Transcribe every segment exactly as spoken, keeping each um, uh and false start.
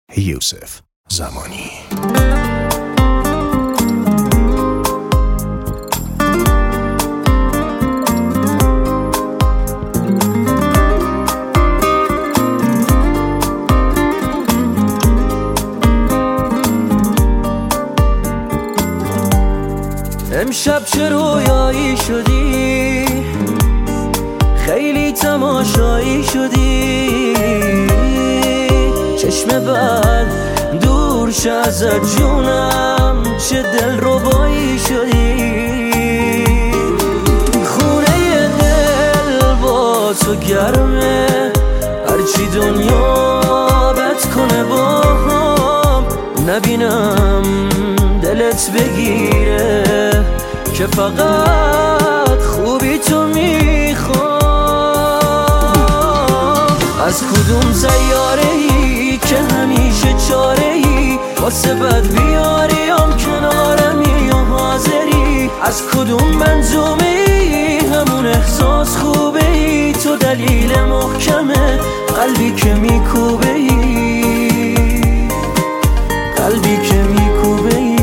یوسف زمانی. امشب چه رویایی شدی، خیلی تماشایی شدی، چشم بد دور شه ازت جونم، چه دل ربایی شدی. خونه دل با تو گرمه، هرچی دنیا بد کنه با هم نبینم دلت بگیره، که فقط خوبی تو میخوام. از کدوم سیاره ای که همیشه چاره ای، واسه بد بیاریم کنارمی یا حاضری؟ از کدوم منظومه ای همون احساس خوبه ای؟ تو دلیل محکمه قلبی که میکوبه ای، قلبی که میکوبه ای.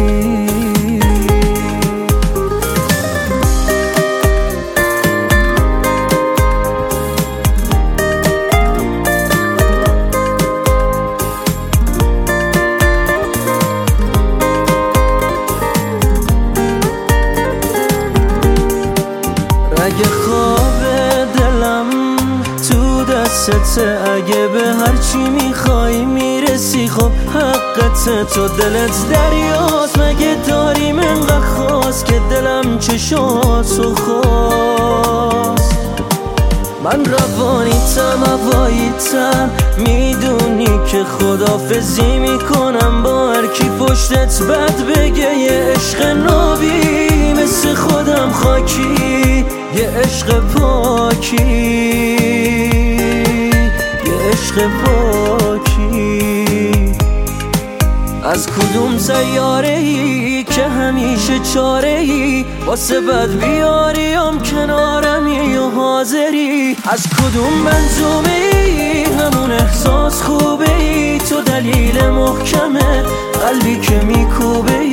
اگه خواب دلم تو دستته، اگه به هرچی میخوای میرسی، خب حقته، تو دلت دریاست، مگه داریم انقدر خواست که دلم چشاتو خواست. من روانیتم هواییتم، میدونی که خدافزی میکنم با هر کی پشتت بد بگه. یه عشق نابی مثل خودم خاکی، یه عشق پاکی، یه عشق پاکی. از کدوم سیاره ای که همیشه چاره ای، واسه بد بیاریم کنارمی یا حاضری؟ از کدوم منظومه ای همون احساس خوبه ای؟ تو دلیل محکمه قلبی که میکوبه ای.